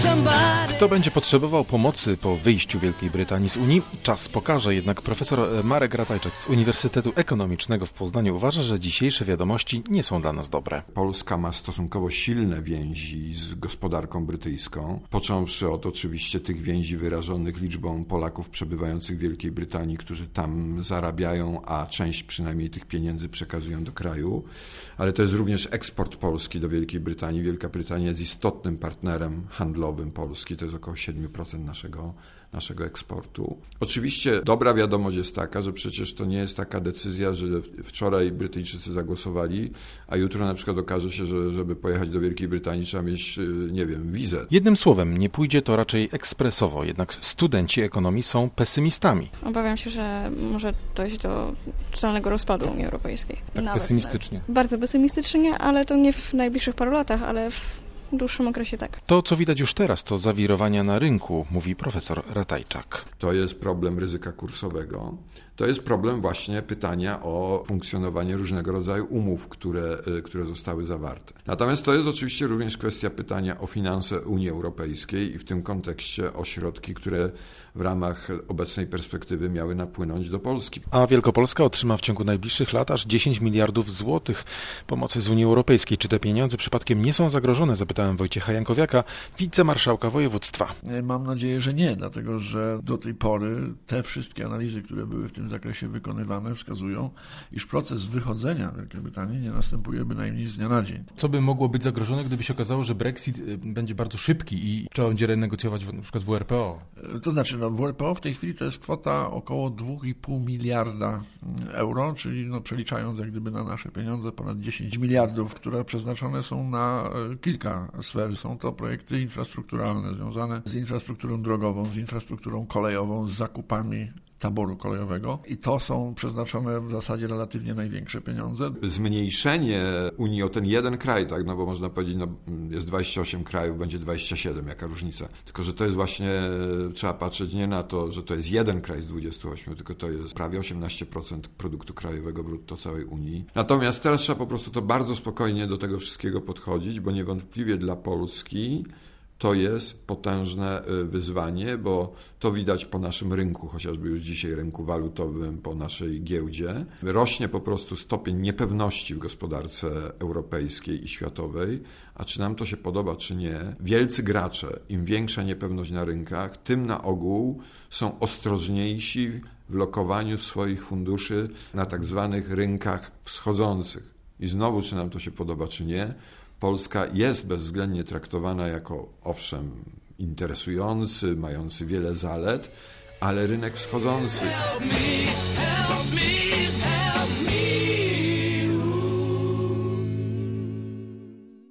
Kto będzie potrzebował pomocy po wyjściu Wielkiej Brytanii z Unii? Czas pokaże, jednak profesor Marek Ratajczak z Uniwersytetu Ekonomicznego w Poznaniu uważa, że dzisiejsze wiadomości nie są dla nas dobre. Polska ma stosunkowo silne więzi z gospodarką brytyjską, począwszy od oczywiście tych więzi wyrażonych liczbą Polaków przebywających w Wielkiej Brytanii, którzy tam zarabiają, a część przynajmniej tych pieniędzy przekazują do kraju, ale to jest również eksport Polski do Wielkiej Brytanii. Wielka Brytania jest istotnym partnerem handlowym Polski, to jest około 7% naszego eksportu. Oczywiście dobra wiadomość jest taka, że przecież to nie jest taka decyzja, że wczoraj Brytyjczycy zagłosowali, a jutro na przykład okaże się, że żeby pojechać do Wielkiej Brytanii trzeba mieć, nie wiem, wizę. Jednym słowem, nie pójdzie to raczej ekspresowo, jednak studenci ekonomii są pesymistami. Obawiam się, że może dojść do totalnego rozpadu Unii Europejskiej. Tak pesymistycznie. Bardzo pesymistycznie, ale to nie w najbliższych paru latach, ale w dłuższym okresie tak. To, co widać już teraz, to zawirowania na rynku, mówi profesor Ratajczak. To jest problem ryzyka kursowego. To jest problem właśnie pytania o funkcjonowanie różnego rodzaju umów, które zostały zawarte. Natomiast to jest oczywiście również kwestia pytania o finanse Unii Europejskiej i w tym kontekście o środki, które w ramach obecnej perspektywy miały napłynąć do Polski. A Wielkopolska otrzyma w ciągu najbliższych lat aż 10 miliardów złotych pomocy z Unii Europejskiej. Czy te pieniądze przypadkiem nie są zagrożone? Zapytałem Wojciecha Jankowiaka, wicemarszałka województwa. Mam nadzieję, że nie, dlatego że do tej pory te wszystkie analizy, które były w tym zakresie wykonywane, wskazują, iż proces wychodzenia Wielkiej Brytanii nie następuje bynajmniej z dnia na dzień. Co by mogło być zagrożone, gdyby się okazało, że Brexit będzie bardzo szybki i trzeba będzie renegocjować na przykład WRPO? To znaczy, WRPO w tej chwili to jest kwota około 2,5 miliarda euro, czyli przeliczając jak gdyby na nasze pieniądze ponad 10 miliardów, które przeznaczone są na kilka sfer. Są to projekty infrastrukturalne związane z infrastrukturą drogową, z infrastrukturą kolejową, z zakupami taboru kolejowego i to są przeznaczone w zasadzie relatywnie największe pieniądze. Zmniejszenie Unii o ten jeden kraj, tak, no bo można powiedzieć, jest 28 krajów, będzie 27, jaka różnica. Tylko, że to jest właśnie, trzeba patrzeć nie na to, że to jest jeden kraj z 28, tylko to jest prawie 18% produktu krajowego brutto całej Unii. Natomiast teraz trzeba po prostu to bardzo spokojnie do tego wszystkiego podchodzić, bo niewątpliwie dla Polski to jest potężne wyzwanie, bo to widać po naszym rynku, chociażby już dzisiaj rynku walutowym, po naszej giełdzie. Rośnie po prostu stopień niepewności w gospodarce europejskiej i światowej, a czy nam to się podoba, czy nie. Wielcy gracze, im większa niepewność na rynkach, tym na ogół są ostrożniejsi w lokowaniu swoich funduszy na tak zwanych rynkach wschodzących. I znowu, czy nam to się podoba, czy nie, Polska jest bezwzględnie traktowana jako, owszem, interesujący, mający wiele zalet, ale rynek wschodzący. Help me.